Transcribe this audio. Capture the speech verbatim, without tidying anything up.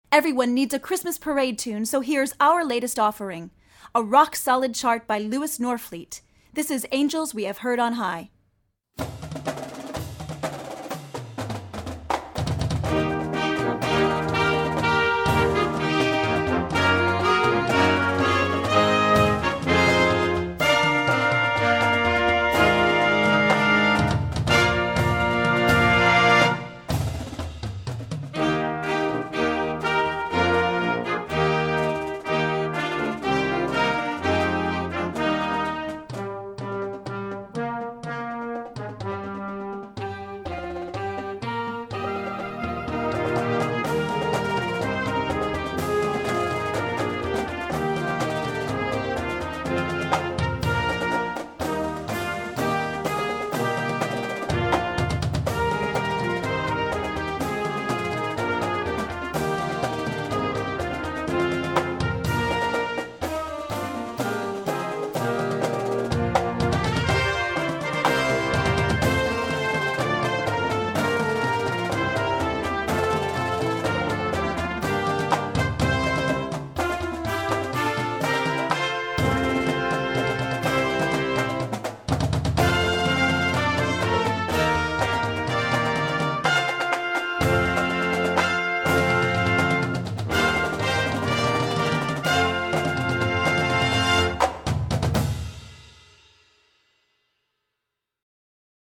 Everyone needs a Christmas parade tune, so here's our latest offering. A rock-solid chart by Louis Norfleet. This is Angels We Have Heard on High.